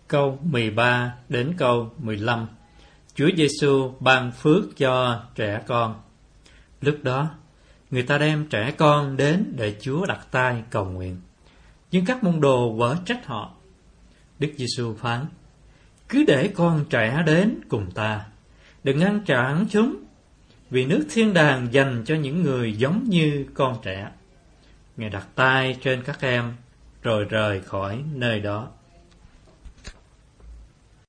câu 13 đến câu 15. Chúa Giêsu ban phước cho trẻ con. Lúc đó, người ta đem trẻ con đến để Chúa đặt tay cầu nguyện. Nhưng các môn đồ quở trách họ. Đức Giêsu phán: cứ để con trẻ đến cùng ta, đừng ngăn cản chúng, vì nước thiên đàng dành cho những người giống như con trẻ. Ngài đặt tay trên các em, rồi rời khỏi nơi đó.